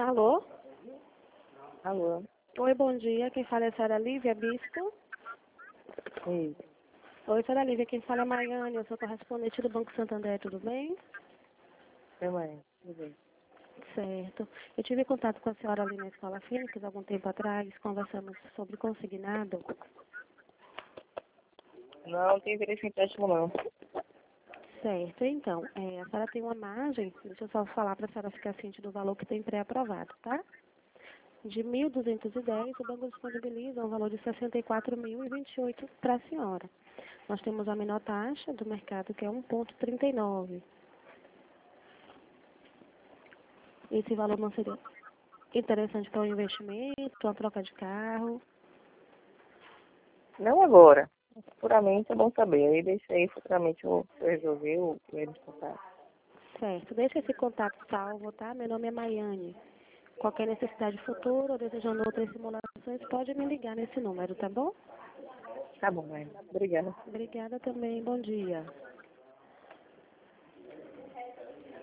Alô? Alô? Oi, bom dia. Quem fala é a senhora Lívia Bispo. Oi. Oi, senhora Lívia. Quem fala é a Maiane. Eu sou correspondente do Banco Santander. Tudo bem? Oi, mãe. Tudo bem? Certo. Eu tive contato com a senhora ali na Escola Fênix algum tempo atrás. Conversamos sobre consignado. Não tem interesse em empréstimo, não. Certo. Então, a senhora tem uma margem. Deixa eu só falar para a senhora ficar ciente do valor que tem pré-aprovado, tá? De 1.210, o banco disponibiliza um valor de 64.028 para a senhora. Nós temos a menor taxa do mercado, que é 1,39. Esse valor não seria interessante para um investimento, uma troca de carro? Não agora. Futuramente é bom saber. Aí deixa aí, futuramente eu resolver o que eles contar. Certo. Deixa esse contato salvo, tá? Meu nome é Maiane. Qualquer necessidade futura ou desejando outras simulações, pode me ligar nesse número, tá bom? Tá bom, mãe. Obrigada. Obrigada também. Bom dia.